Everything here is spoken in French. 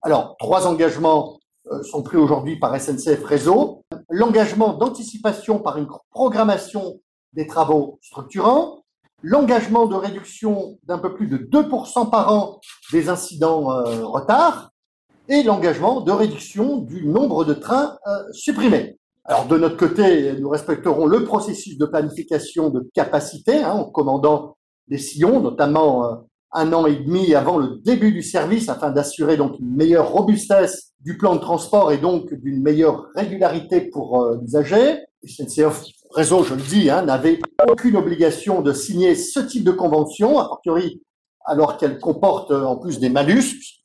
Alors, trois engagements sont pris aujourd'hui par SNCF Réseau. L'engagement d'anticipation par une programmation des travaux structurants, l'engagement de réduction d'un peu plus de 2% par an des incidents retard et l'engagement de réduction du nombre de trains supprimés. Alors, de notre côté, nous respecterons le processus de planification de capacité en commandant des sillons, notamment un an et demi avant le début du service, afin d'assurer donc une meilleure robustesse du plan de transport et donc d'une meilleure régularité pour l'usager. SNCF Réseau, je le dis, n'avait aucune obligation de signer ce type de convention, a fortiori alors qu'elle comporte en plus des malus,